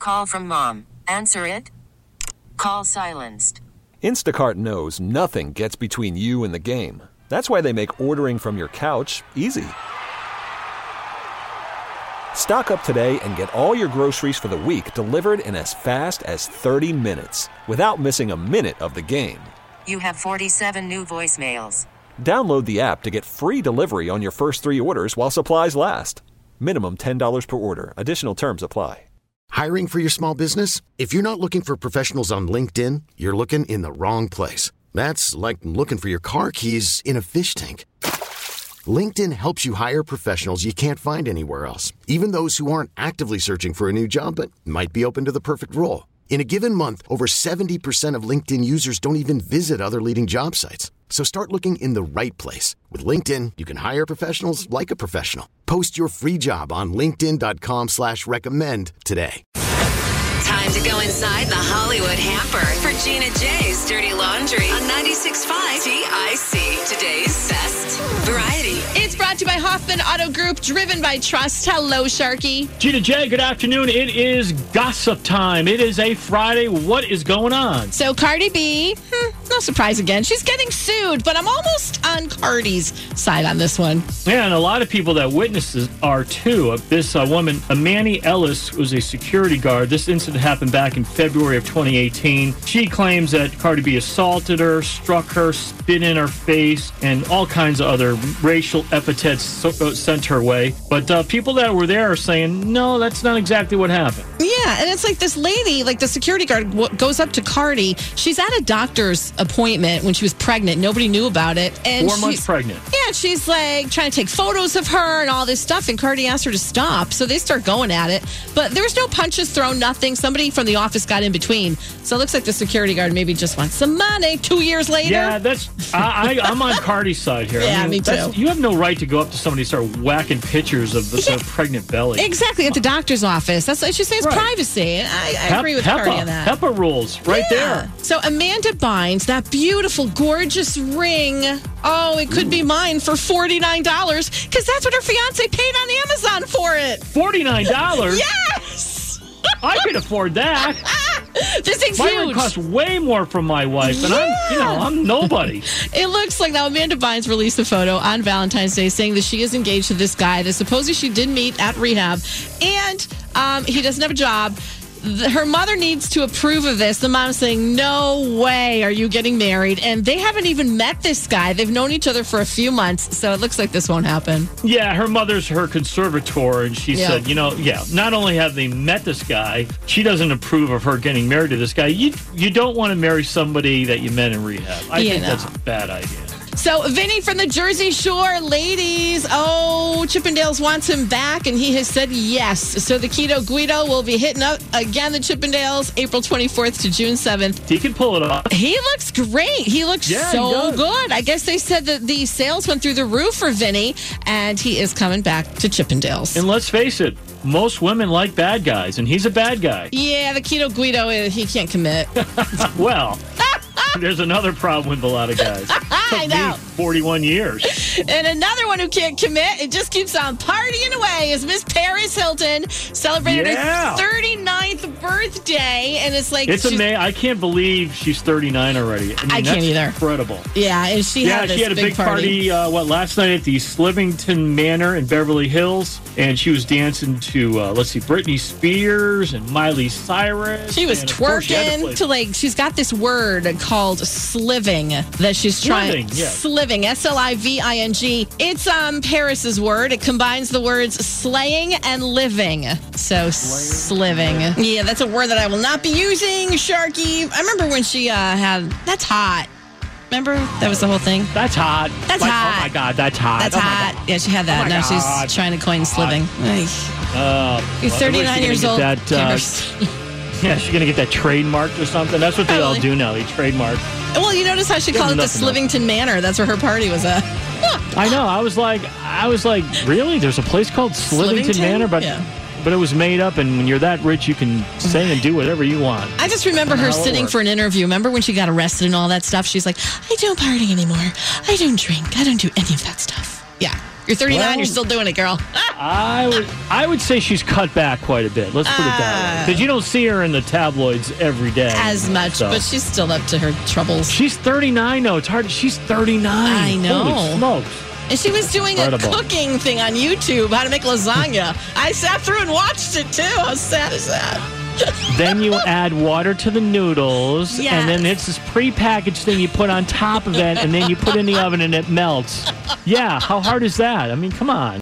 call from mom. Answer it. Call silenced. Instacart knows nothing gets between you and the game. That's why they make ordering from your couch easy. Stock up today and get all your groceries for the week delivered in as fast as 30 minutes without missing a minute of the game. You have 47 new voicemails. Download the app to get free delivery on your first 3 orders while supplies last. Minimum $10 per order. Additional terms apply. Hiring for your small business? If you're not looking for professionals on LinkedIn, you're looking in the wrong place. That's like looking for your car keys in a fish tank. LinkedIn helps you hire professionals you can't find anywhere else, even those who aren't actively searching for a new job but might be open to the perfect role. In a given month, over 70% of LinkedIn users don't even visit other leading job sites. So start looking in the right place. With LinkedIn, you can hire professionals like a professional. Post your free job on linkedin.com/recommend today. Time to go inside the Hollywood hamper for Gina J's Dirty Laundry on 96.5 TIC. Today's best variety. It's brought to you by Hoffman Auto Group, driven by trust. Hello, Sharky. Gina J, good afternoon. It is gossip time. It is a Friday. What is going on? So Cardi B, no surprise again. She's getting sued, but I'm almost on Cardi's side on this one. Yeah, and a lot of people that witnesses are too. This woman, Amani Ellis, was a security guard. This incident happened back in February of 2018. She claims that Cardi B assaulted her, struck her, spit in her face, and all kinds of other racial epithets sent her way. But people that were there are saying, no, that's not exactly what happened. Yeah, and it's like this lady, like the security guard, goes up to Cardi. She's at a doctor's appointment when she was pregnant. Nobody knew about it. And 4 months pregnant. Yeah, she's like trying to take photos of her and all this stuff. And Cardi asked her to stop. So they start going at it. But there was no punches thrown, nothing. Somebody from the office got in between. So it looks like the security guard maybe just wants some money 2 years later. Yeah, that's I'm on Cardi's side here. Yeah, me too. You have no right to go up to somebody and start whacking pictures of their pregnant belly. Exactly, at the doctor's office. That's what she says, right. Privacy. I agree with Cardi on that. HEPA rules right there. So Amanda Bynes, that beautiful, gorgeous ring. Oh, it could be mine for $49 because that's what her fiance paid on Amazon for it. $49? Yes! I could afford that. This thing's my huge. ring costs way more from my wife, and I'm nobody. It looks like now Amanda Bynes released a photo on Valentine's Day saying that she is engaged to this guy that supposedly she did meet at rehab, and he doesn't have a job. Her mother needs to approve of this. The mom's saying, no way are you getting married. And they haven't even met this guy. They've known each other for a few months. So it looks like this won't happen. Yeah, her mother's her conservator. And she said, not only have they met this guy, she doesn't approve of her getting married to this guy. You don't want to marry somebody that you met in rehab. I think that's a bad idea. So, Vinny from the Jersey Shore, ladies, Chippendales wants him back, and he has said yes. So, the Keto Guido will be hitting up again the Chippendales April 24th to June 7th. He can pull it off. He looks great. He looks so good. I guess they said that the sales went through the roof for Vinny, and he is coming back to Chippendales. And let's face it, most women like bad guys, and he's a bad guy. Yeah, the Keto Guido, he can't commit. Well... There's another problem with a lot of guys. I know. 41 years. And another one who can't commit, it just keeps on partying away, is Miss Paris Hilton. Celebrated her 39th birthday. And it's like... I can't believe she's 39 already. I can't either. Incredible. Yeah, and she had a big party last night at the Slivington Manor in Beverly Hills. And she was dancing to, Britney Spears and Miley Cyrus. She was twerking to she's got this word called sliving that she's trying. Sliving, S-L-I-V-I-N-G. It's Paris's word. It combines the words slaying and living. So sliving. Yeah, that's a word that I will not be using, Sharky. I remember when she had, that's hot. Remember? That was the whole thing. That's hot. That's hot. Oh my God, that's hot. That's hot. Yeah, she had that. Now she's trying to coin sliving. You're 39 years old. Yeah, she's going to get that trademarked or something. That's what they all do now. They trademark. Well, you notice how she called it the Slivington Manor. That's where her party was at. I know. I was like, really? There's a place called Slivington Manor? But it was made up, and when you're that rich, you can say and do whatever you want. I just remember her sitting for an interview. Remember when she got arrested and all that stuff? She's like, I don't party anymore. I don't drink. I don't do any of that stuff. Yeah. You're 39. Well, you're still doing it, girl. I would say she's cut back quite a bit. Let's put it that way. Because you don't see her in the tabloids every day. As much, but she's still up to her troubles. She's 39, though. It's hard. She's 39. I know. Holy smokes. And she was doing a cooking thing on YouTube, how to make lasagna. I sat through and watched it, too. How sad is that? Then you add water to the noodles, yes. and then it's this prepackaged thing you put on top of it, and then you put it in the oven and it melts. Yeah, how hard is that? I mean, come on.